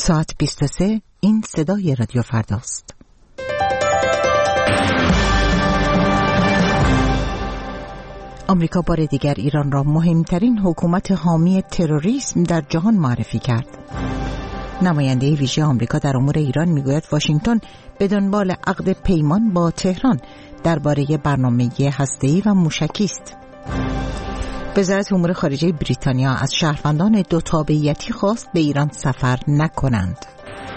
ساعت 23 این صدای رادیو فرداست. آمریکا بار دیگر ایران را مهمترین حکومت حامی تروریسم در جهان معرفی کرد. نماینده ویژه آمریکا در امور ایران میگوید واشنگتن به دنبال عقد پیمان با تهران درباره برنامه هسته‌ای و موشکی است. وزارت امور خارجه بریتانیا از شهروندان دو تابعیتی خواست به ایران سفر نکنند.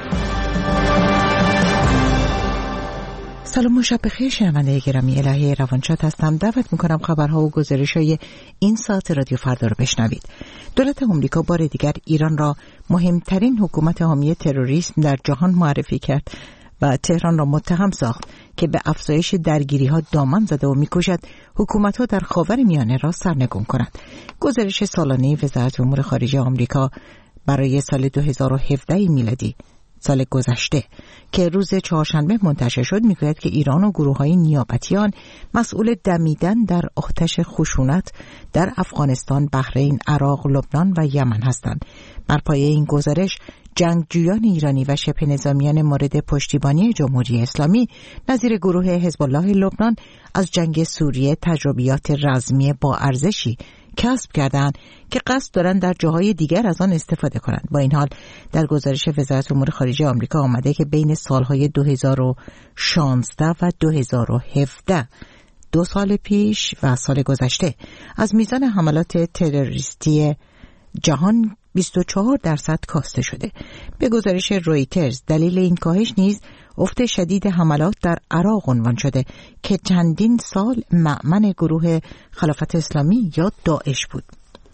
سلام و شب بخیر شنونده گرامی، الهه روانشاد هستم. دعوت میکنم خبرها و گزارش‌های این ساعت رادیو فردا رو بشنوید. دولت آمریکا بار دیگر ایران را مهمترین حکومت حامی تروریسم در جهان معرفی کرد و تهران را متهم ساخت که به افزایش درگیری‌ها دامن زده و می‌کوشد حکومت‌ها در خاورمیانه را سرنگون کند. گزارش سالانه وزارت امور خارجه آمریکا برای سال 2017 میلادی، سال گذشته، که روز چهارشنبه منتشر شد، میگوید که ایران و گروه‌های نیابتی آن مسئول دمیدن در آتش خشونت در افغانستان، بحرین، عراق، لبنان و یمن هستند. بر پایه این گزارش جنگجویان ایرانی و شبه نظامیان مورد پشتیبانی جمهوری اسلامی نظیر گروه حزب الله لبنان از جنگ سوریه تجربیات رزمی با ارزشی کسب کردند که قصد دارند در جاهای دیگر از آن استفاده کنند. با این حال در گزارش وزارت امور خارجه آمریکا آمده که بین سالهای 2016 و 2017، 2 سال پیش و سال گذشته، از میزان حملات تروریستی جهان 24% کاسته شده. به گزارش رویترز دلیل این کاهش نیز افت شدید حملات در عراق عنوان شده که چندین سال مأمن گروه خلافت اسلامی یا داعش بود.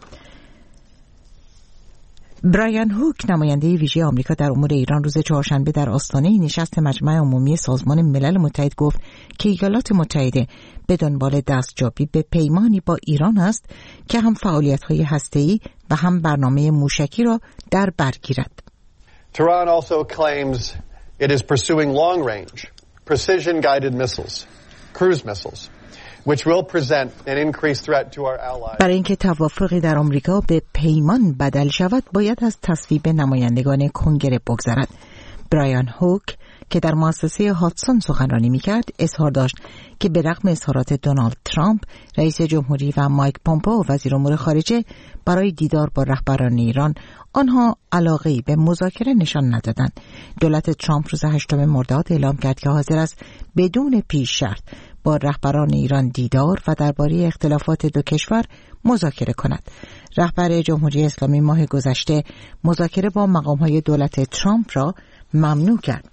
برایان هوک، نماینده ویژه آمریکا در امور ایران، روز چهارشنبه در آستانه نشست مجمع عمومی سازمان ملل متحد گفت که ایالات متحده به دنبال دستیابی به پیمانی با ایران است که هم فعالیت‌های هسته‌ای و هم برنامه موشکی را در بر گیرد. Tehran also claims it is pursuing long-range, precision-guided missiles, cruise missiles, which will present an increased threat to our allies. برای اینکه توافقی در آمریکا به پیمان بدل شود، باید از تصویب نمایندگان کنگره بگذرد. برایان هوک که در مؤسسه هاتسون سخنرانی می‌کرد، اظهار داشت که به رغم اظهارات دونالد ترامپ رئیس جمهوری و مایک پومپئو وزیر امور خارجه برای دیدار با رهبران ایران، آنها علاقه‌ای به مذاکره نشان ندادند. دولت ترامپ روز 8 مرداد اعلام کرد که حاضر است بدون پیش شرط با رهبران ایران دیدار و درباره اختلافات دو کشور مذاکره کند. رهبر جمهوری اسلامی ماه گذشته مذاکره با مقام‌های دولت ترامپ را ممنوع کرد.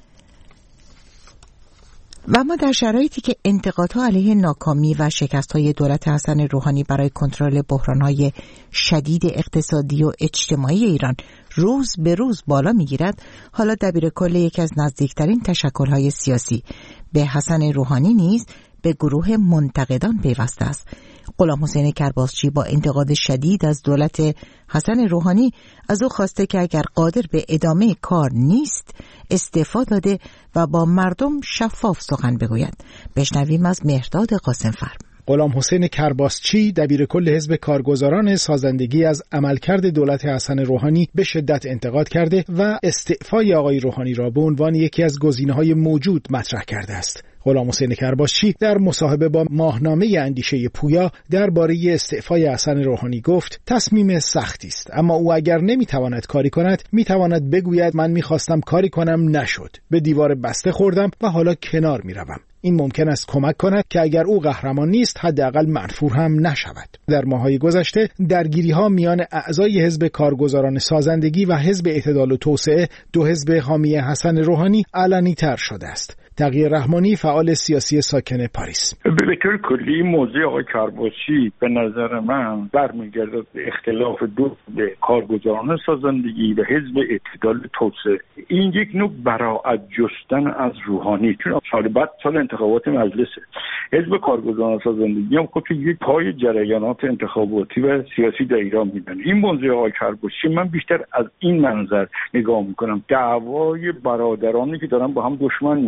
و اما در شرایطی که انتقادها علیه ناکامی و شکست‌های دولت حسن روحانی برای کنترل بحران‌های شدید اقتصادی و اجتماعی ایران روز به روز بالا می‌گیرد، حالا دبیرکل یکی از نزدیکترین تشکل‌های سیاسی به حسن روحانی نیز به گروه منتقدان پیوسته است. غلام حسین کرباسچی با انتقاد شدید از دولت حسن روحانی از او خواسته که اگر قادر به ادامه کار نیست استعفا داده و با مردم شفاف سخن بگوید. بشنویم از مهرداد قاسم‌فر. غلام حسین کرباسچی دبیرکل حزب کارگزاران سازندگی از عملکرد دولت حسن روحانی به شدت انتقاد کرده و استعفای آقای روحانی را به عنوان یکی از گزینه‌های موجود مطرح کرده است. غلام حسین کرباسچی در مصاحبه با ماهنامه اندیشه پویا درباره استعفای حسن روحانی گفت تصمیم سختی است، اما او اگر نمیتواند کاری کند میتواند بگوید من میخواستم کاری کنم نشد، به دیوار بسته خوردم و حالا کنار میروم. این ممکن است کمک کند که اگر او قهرمان نیست حداقل منفور هم نشود. در ماه‌های گذشته درگیری‌ها میان اعضای حزب کارگزاران سازندگی و حزب اعتدال و توسعه، دو حزب حامی حسن روحانی، علنی‌تر شده است. تقی رحمانی، فعال سیاسی ساکن پاریس: به طور کلی موضوع آقای کرباسچی به نظر من برمیگردد به اختلاف دو به کارگزاران سازندگی و حزب اعتدال توسعه. این یک نوع براءت جستن از روحانی، چون سال بعد سال انتخابات مجلسه. حزب کارگزاران سازندگی هم خودش یک پای جریانات انتخاباتی و سیاسی در ایران میدن. این موضوع آقای کرباسچی من بیشتر از این منظر نگاه میکنم، دعوای برادرانی که دارن با هم دشمن میشن.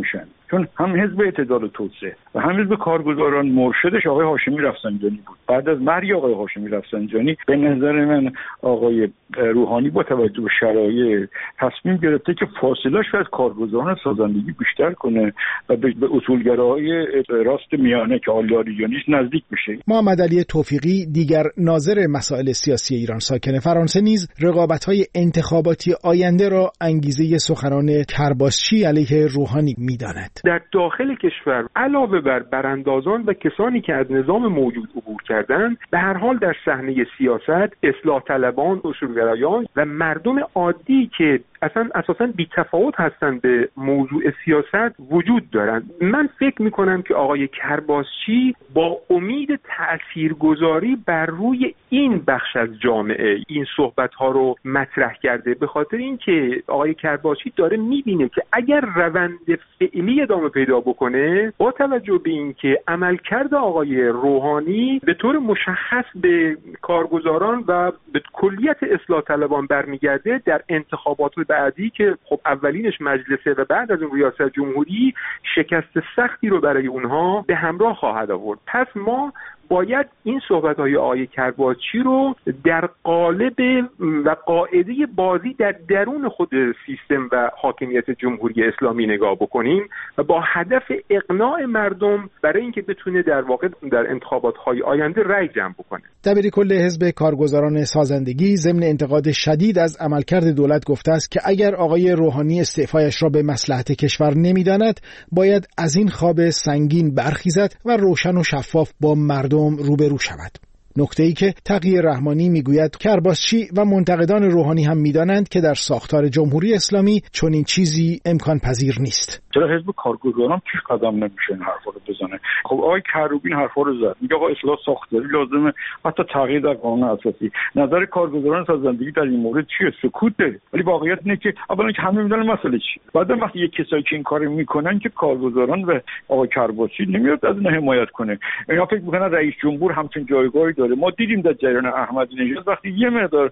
چون هم حزب اعتدال و توسعه و هم حزب کارگزاران مرشدش آقای هاشمی رفسنجانی بود. بعد از مرگ آقای هاشمی رفسنجانی به نظر من آقای روحانی با توجه به شرایط تصمیم گرفته که فاصله‌اش از کارگزاران سازندگی بیشتر کنه و به اصولگراهای راست میانه که آلیاریانیش نزدیک بشه. محمد علی توفیقی دیگر ناظر مسائل سیاسی ایران ساکن فرانسه نیز رقابت‌های انتخاباتی آینده را انگیزه سخنان کرباسچی علیه روحانی می‌داند. در داخل کشور علاوه بر براندازان و کسانی که از نظام موجود عبور کردند، به هر حال در صحنه سیاست اصلاح طلبان، اصولگرایان و مردم عادی که اساساً بی‌تفاوت هستند به موضوع سیاست وجود دارند. من فکر می‌کنم که آقای کرباسچی با امید تاثیرگذاری بر روی این بخش از جامعه این صحبت‌ها رو مطرح کرده، به خاطر اینکه آقای کرباسچی داره می‌بینه که اگر روند فعلی ادامه پیدا بکنه، با توجه به اینکه عملکرد آقای روحانی به طور مشخص به کارگزاران و به کلیت اصلاح طلبان برمیگرده، در انتخابات بعدی که خب اولینش مجلسه و بعد از اون ریاست جمهوری شکست سختی رو برای اونها به همراه خواهد آورد. پس ما باید این صحبت‌های آقای کرباسچی رو در قالب و قاعده بازی در درون خود سیستم و حاکمیت جمهوری اسلامی نگاه بکنیم و با هدف اقناع مردم برای اینکه بتونه در واقع در انتخابات‌های آینده رأی جمع بکنه. دبیرکل حزب کارگزاران سازندگی ضمن انتقاد شدید از عملکرد دولت گفته است که اگر آقای روحانی استعفایش را به مصلحت کشور نمی‌داند، باید از این خواب سنگین برخیزد و روشن و شفاف با مردم روبرو شود. نکته‌ای که تقی رحمانی میگوید کرباسچی و منتقدان روحانی هم میدانند که در ساختار جمهوری اسلامی چنین چیزی امکان پذیر نیست. چرا حزب کارگزاران پیش قدم نمیشه این حرفا رو بزنه؟ خب آقای کروبین حرفا رو زد، میگه آقا اصلاح ساختاری لازمه، حتی تغییر در قانون اساسی. نظر کارگزاران سازندگی در این مورد چیه؟ سکوته. ولی واقعیت اینه که اولا که همه میدونن مسئله چیه. بعدم وقتی یک کسایی که این کارو میکنن که کارگزاران و آقای کرباسچی نمیاد از اونها حمایت کنه. اینا فکر میکنن رئیس جمهور همچین جایگاهی داره. ما دیدیم در جریان احمدی نژاد وقتی یه مقدار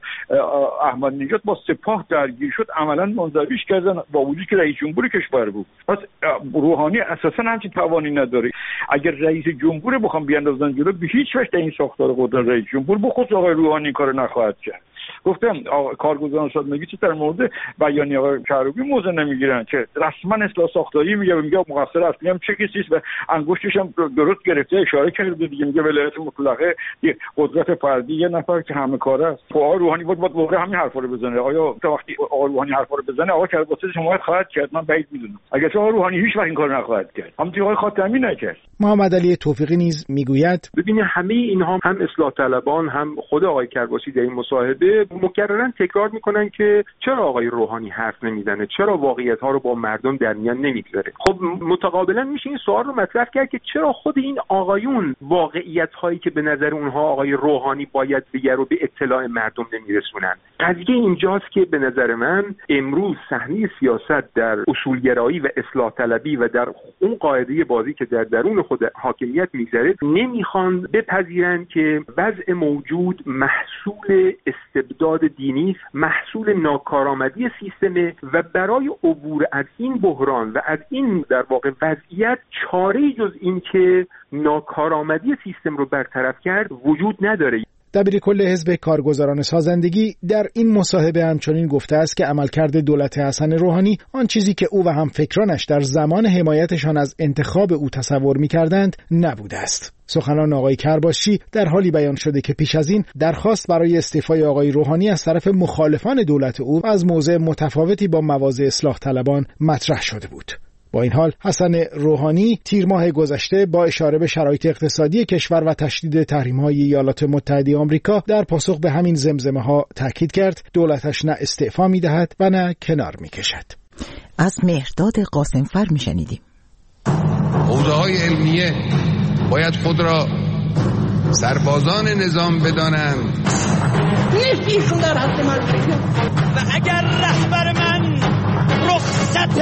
احمدی نژاد با سپاه درگیر شد، عملاً منزویش کردن با وجودی که رئیس جمهور کشور بود. پس روحانی اساساً همچین توانی نداره. اگر رئیس جمهور بخوام بیاندازن جلو، به هیچ وجه این ساختار قدرت رئیس جمهور بخصوص آقای روحانی کار نخواهد کرد. گفتم کارگزاران سازندگی در مورد بیانیه آقای کروبی موضع نمیگیرن که رسما اصلاح ساختاری میگه مقصر اصلی هم چه کسی است و انگشتش هم درست گرفته اشاره کرده دیگه، میگه ولایت مطلقه قدرت فردی یه نفر که همه کاره است. آقای روحانی بود واقعا همین حرفا رو بزنه. آیا تا وقتی آقای روحانی حرفا رو بزنه آقای کرباسچی حمایت خواهد کرد؟ من بعید میدونم. اگر آقای روحانی هیچ وقت این کارو نخواهد کرد، همونطور آقای خاتمی نکرد. محمد علی توفیقی نیز میگوید ببینید همه اینها هم اصلاح طلبان هم خود آقای کرباسچی در این مصاحبه مکررن تکرار میکنن که چرا آقای روحانی حرف نمیزنه، چرا واقعیت‌ها رو با مردم در میان نمیگذاره. خب متقابلا میشه این سوال رو مطرح کرد که چرا خود این آقایون واقعیت‌هایی که به نظر اونها آقای روحانی باید بگه رو به اطلاع مردم نمیرسونن. قضیه اینجاست که به نظر من امروز صحنه سیاست در اصولگرایی و اصلاح طلبی و در اون قاعده بازی که در درون خود حاکمیت میگذره نمیخوان بپذیرن که وضع موجود محصول استبداد دینی، محصول ناکارآمدی سیستمه و برای عبور از این بحران و از این در واقع وضعیت چاره‌ای جز این که ناکارآمدی سیستم رو برطرف کرد وجود نداره. دبیرکل حزب کارگزاران سازندگی در این مصاحبه همچنین گفته است که عملکرد دولت حسن روحانی آن چیزی که او و همفکرانش در زمان حمایتشان از انتخاب او تصور می‌کردند نبوده است. سخنان آقای کرباسچی در حالی بیان شده که پیش از این درخواست برای استعفای آقای روحانی از طرف مخالفان دولت او از موضع متفاوتی با مواضع اصلاح طلبان مطرح شده بود. با این حال حسن روحانی تیر ماه گذشته با اشاره به شرایط اقتصادی کشور و تشدید تحریم‌های ایالات متحده آمریکا در پاسخ به همین زمزمه‌ها تاکید کرد دولتش نه استعفا می‌دهد و نه کنار می‌کشد. از مهرداد قاسمفر می‌شنیدیم. حوزه‌های علمیه باید خود را سربازان نظام بدانند. نیستیشون در حد من و اگر رهبر من رخصت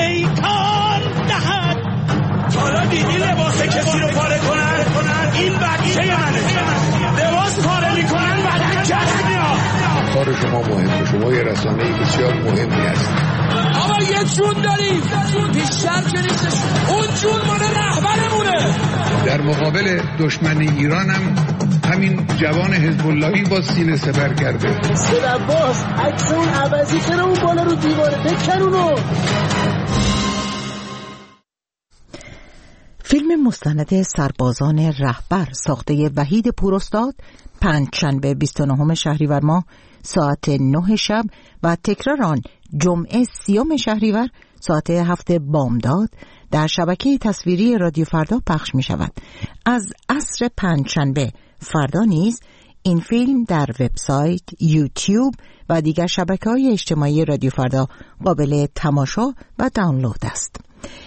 پیکار دهد. حالا دیدی لباس کسی رو پاره کنن؟ این بچه منه. لباس پاره میکنن بدن کسی میاد. کار شما مهمه، شما یه رسانه‌ای بسیار مهمی هست. آقا یه جون داریم بیشتر که نیستش، اون جون مال رهبرمونه. در مقابل دشمن ایران همین جوان حزب اللهی با سینه سپر کرده. سلباس عکس اون عوضی کنه اون بالا رو دیواره بکن اونو. فیلم مستند سربازان رهبر ساخته وحید پوراستاد پنجشنبه 29 شهریور ماه ساعت 9 شب و تکرار آن جمعه 30 شهریور ساعت 7 بامداد در شبکه تصویری رادیو فردا پخش می شود. از عصر پنجشنبه فردا نیز این فیلم در وبسایت، یوتیوب و دیگر شبکه‌های اجتماعی رادیو فردا قابل تماشا و دانلود است.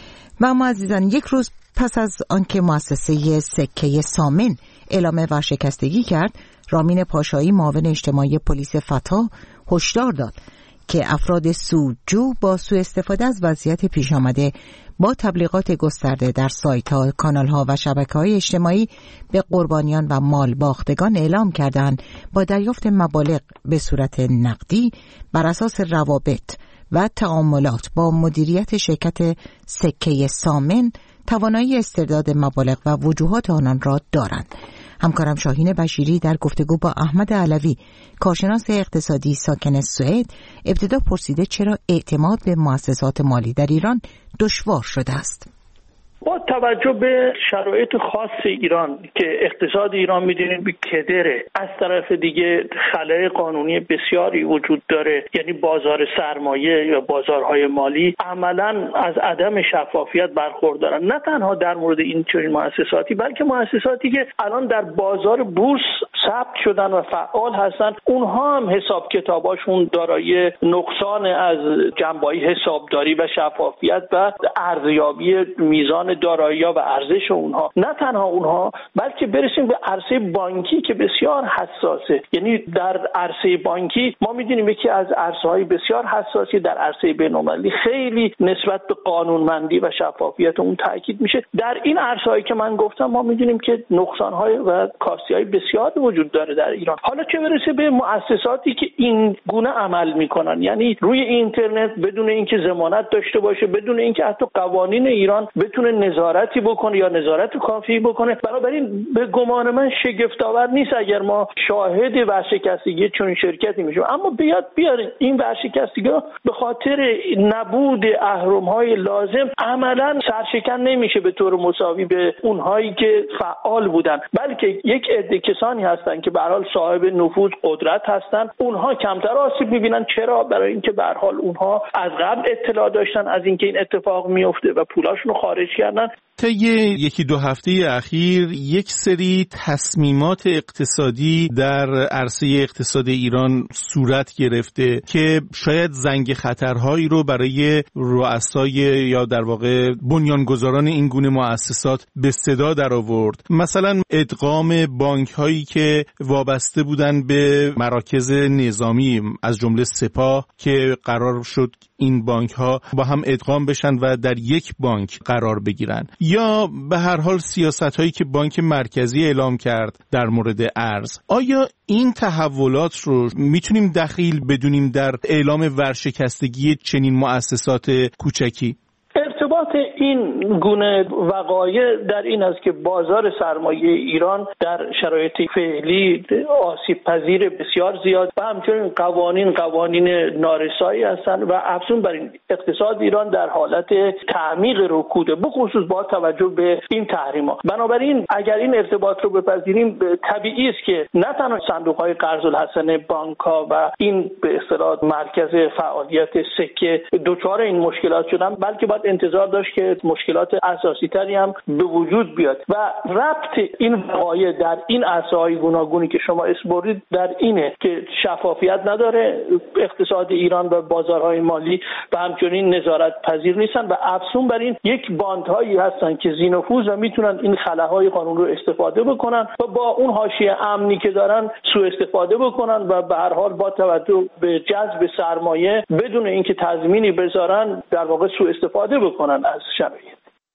و اما عزیزان، یک روز پس از آنکه مؤسسه سکه سامن اعلام ورشکستگی کرد، رامین پاشایی معاون اجتماعی پلیس فتا هشدار داد که افراد سودجو با سوء استفاده از وضعیت پیش آمده با تبلیغات گسترده در سایت‌ها، کانال‌ها و شبکه‌های اجتماعی به قربانیان و مال باختگان اعلام کردند با دریافت مبالغ به صورت نقدی بر اساس روابط و تعاملات با مدیریت شرکت سکه سامن توانایی استرداد مبالغ و وجوهات آنان را دارند. همکارم شاهین بشیری در گفتگو با احمد علوی، کارشناس اقتصادی ساکن سوئد، ابتدا پرسیده چرا اعتماد به مؤسسات مالی در ایران دشوار شده است. با توجه به شرایط خاص ایران که اقتصاد ایران می‌دونید به کدره، از طرف دیگه خلأ قانونی بسیاری وجود داره، یعنی بازار سرمایه یا بازارهای مالی عملاً از عدم شفافیت برخوردارن، نه تنها در مورد این چنین مؤسساتی بلکه مؤسساتی که الان در بازار بورس ثبت شدن و فعال هستن، اونها هم حساب کتاباشون دارای نقصان از جنبه‌های حسابداری و شفافیت و ارزیابی میزان دارایی‌ها و ارزش اونها. نه تنها اونها بلکه برسیم به عرصه بانکی که بسیار حساسه. یعنی در عرصه بانکی ما می‌دونیم یکی از عرصه‌های بسیار حساسی در عرصه بین‌المللی خیلی نسبت به قانونمندی و شفافیت اون تاکید میشه. در این عرصه‌هایی که من گفتم ما می‌دونیم که نقصان‌های و کاستی‌های بسیار وجود داره در ایران. حالا چه برسه به مؤسساتی که این گونه عمل می‌کنن، یعنی روی اینترنت بدون اینکه ضمانت داشته باشه، بدون اینکه حتی قوانین ایران بتونه نظارتی بکنه یا نظارت کافی بکنه. بنابراین به گمان من شگفت‌آور نیست اگر ما شاهد ورشکستگی چون شرکتی میشیم. اما بیارین این ورشکستگی به خاطر نبود اهرم‌های لازم عملاً سرشکن نمیشه به طور مساوی به اونهایی که فعال بودن، بلکه یک عده کسانی هستن که به هر حال صاحب نفوذ قدرت هستن، اونها کمتر آسیب میبینن. چرا؟ برای اینکه به هر حال اونها از قبل اطلاع داشتن از اینکه این اتفاق میفته و پولاشون رو خارج کردن. طی یکی دو هفته اخیر یک سری تصمیمات اقتصادی در عرصه اقتصاد ایران صورت گرفته که شاید زنگ خطرهایی رو برای رؤسای یا در واقع بنیانگذاران این گونه مؤسسات به صدا در آورد. مثلا ادغام بانک هایی که وابسته بودن به مراکز نظامی از جمله سپاه که قرار شد این بانک ها با هم ادغام بشن و در یک بانک قرار بگیرن، یا به هر حال سیاست هایی که بانک مرکزی اعلام کرد در مورد ارز. آیا این تحولات رو میتونیم دخیل بدونیم در اعلام ورشکستگی چنین مؤسسات کوچکی؟ ارتباط این گونه وقایع در این است که بازار سرمایه ایران در شرایط فعلی آسیب پذیر بسیار زیاد و همچنین قوانین نارسایی هستند و افزون بر این اقتصاد ایران در حالت تعمیق رکوده، بخصوص با توجه به این تحریم‌ها. بنابراین اگر این ارتباط رو بپذیریم طبیعی است که نه تنها صندوق‌های قرض الحسنه، بانک‌ها و این به اصطلاح مرکز فعالیت سکه دچار این مشکلات شدن، بلکه باید انتظار داشت که مشکلات اساسی تری هم به وجود بیاد و ربط این وقایع در این عرصه‌های گوناگونی که شما اسم بردید در اینه که شفافیت نداره اقتصاد ایران و بازارهای مالی و همچنین نظارت پذیر نیستن و افزون بر این یک باندهایی هستن که ذی‌نفوذ و میتونن این خلاهای قانون رو استفاده بکنن و با اون حاشیه امنی که دارن سوء استفاده بکنن و به هر حال با توجه به جذب سرمایه بدون اینکه تضمینی بذارن در واقع سوء استفاده بکنن از شرایط.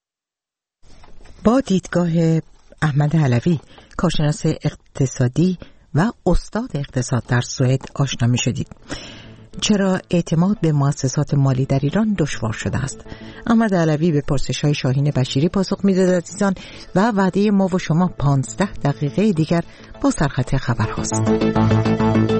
با دیدگاه احمد علوی، کارشناس اقتصادی و استاد اقتصاد در سوئد آشنا می شدید. چرا اعتماد به مؤسسات مالی در ایران دشوار شده است؟ احمد علوی به پرسش‌های شاهین بشیری پاسخ می‌دهد عزیزان و وعده ما و شما 15 دقیقه دیگر با سرخط خبر هاست.